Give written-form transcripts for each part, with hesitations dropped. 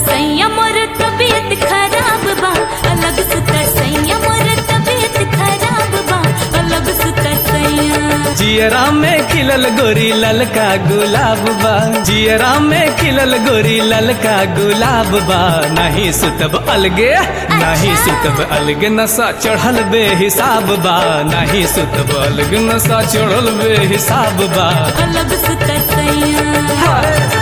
सैया मोर तबीयत खराब बा, अलग सुता सैया मोर तबीयत खराब बा, अलग सुता सैया। जियरा में खिलल गोरी ललका गुलाब बा, जियरा में खिलल गोरी ललका गुलाब बा। नहीं सुतब अलगे, नहीं सुतब अलगे, नशा चढ़ल बेहिसाब बा। नहीं सुतब अलगे, नशा चढ़ल बेहिसाब बा, अलग सुता सैया।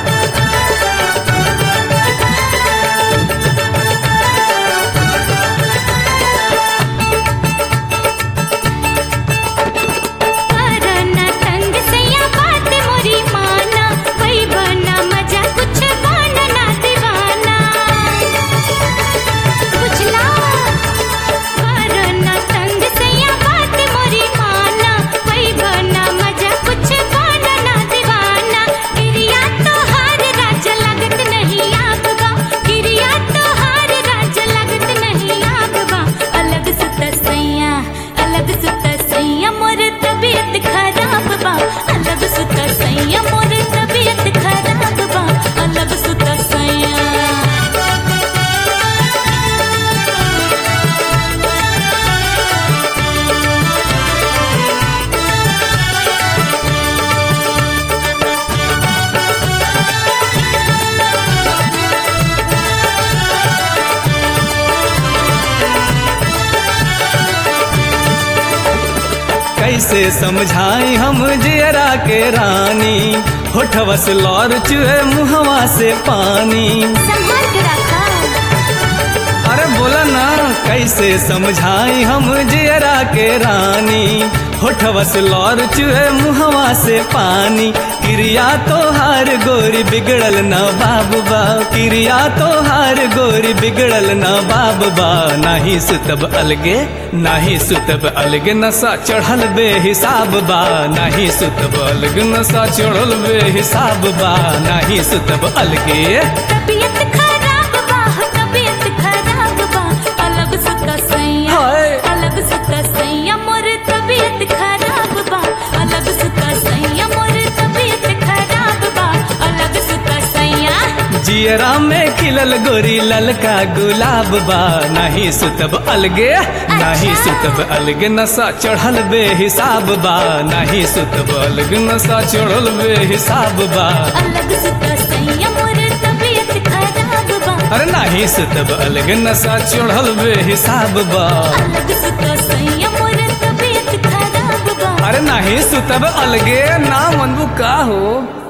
कैसे समझाई हम जियरा के रानी, होठवा से लौर चुहे मुहवा से पानी। संभाल के रखा। अरे बोला ना, कैसे समझाई हम जियरा के रानी, होठवा से लौर चुहे मुहवा से पानी। क्रिया तो हार गोरी बिगड़ल न बाबा, क्रिया तो हार गोरी बिगड़ल न बाबा। नहीं सुतब अलगे, नहीं सुतब अलगे, नशा चढ़ल बेहिसाब बा। नहीं सुतब अलगे, नशा चढ़ल बेहिसाब बा। नहीं सुतब अलगे, तबीयत खराब बा, तबीयत खराब बा, अलग सुता सैया, अलग सुता सैया मोर तबीयत खराब बा, अलग सुता सैया मोर तबीयत खराब बा, अलग सुता सैया। जियरा में खिलल गोरी ललका गुलाब बा। नहीं सुतब अलगे, नहीं सुतब अलगे, नशा चढ़ल बेहिसाब बा। नहीं सुतब अलगे, नशा चढ़ल बेहिसाब बा, अलग सुता सैया मोर तबीयत खराब बा। अरे नहीं सुतब अलगे, नशा चढ़ल बेहिसाब बा, अलग सुता सैया मोर तबीयत खराब बा। अरे नहीं सुतब अलगे, ना मनबू का हो।